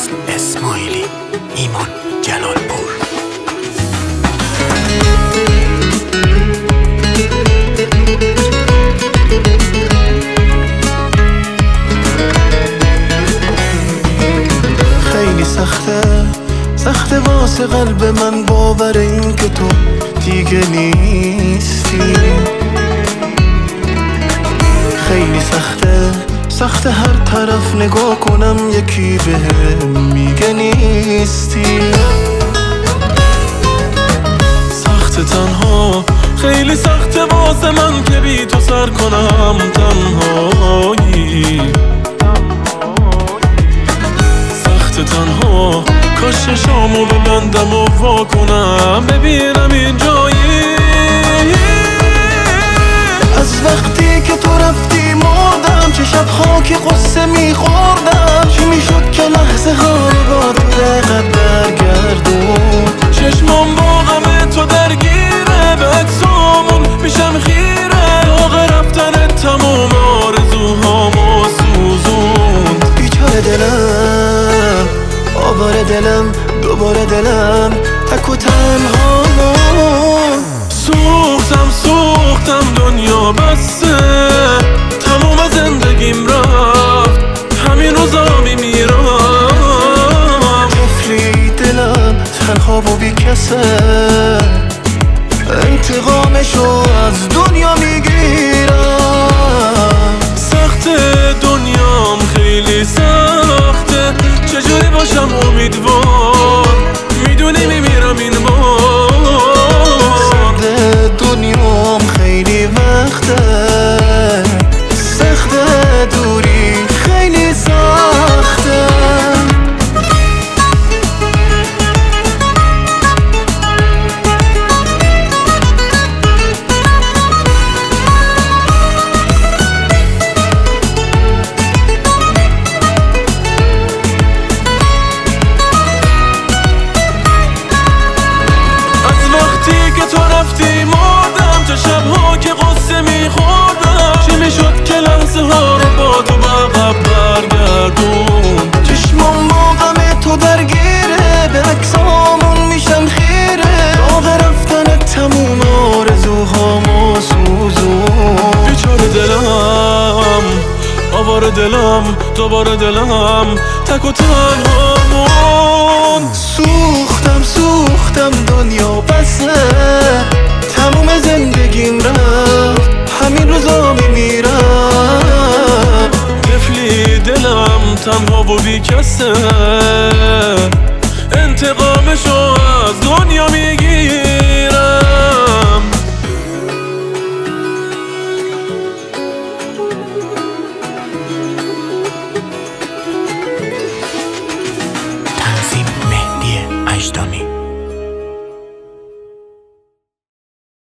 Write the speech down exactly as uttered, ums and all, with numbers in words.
اسماعیلی، ایمان جلالپور. خیلی سخته سخته واسه قلب من باور این که تو دیگه نیستی. خیلی سخته سخته هر طرف نگاه کنم یکی بهم میگه نیستی. سخته تنها خیلی سخته واسه من که بی تو سر کنم تنهایی. سخته تنها کاش شامو ببندم و وا کنم ببینم این جایی. از وقتی که تو رفتی مردم، چه شب‌ها که قصه میخوردم. چی میشد که لحظه ها رو با تو دقیقت برگردون. چشمام با غم تو درگیره، به عکسامون میشم خیره. داغ رفتن تموم آرزوهامو سوزوند. بیچاره دلم، آواره دلم، دوباره دلم تک و تنها. سوختم سوختم دنیا بسته، تموم زندگیم رفت، همین روزا میمیرم. طفلی دلم تنها و بی کسه، انتقامشو از دنیا میگیرم. سخته دنیام خیلی سخته، چجوری باشم امیدوار، میدونی میمیرم این بار. سخته دنیام خیلی وقته، سخته دوری خیلی سخته. تو رفتی مردم، چه شب‌ها که قصه میخوردم. چی میشد که لحظه ها رو با تو عقب برگردون. چشمام با غم تو درگیره، به عکسامون میشم خیره. داغ رفتن تموم آرزوهامو سوزون. بیچاره دلم، آواره دلم، دوباره دلم تک و تنهامون. سوختم سوختم دنیا بسه، تموم زندگیم رفت، همین روزا میمیرم. طفلی دلم تنها و بی کسه،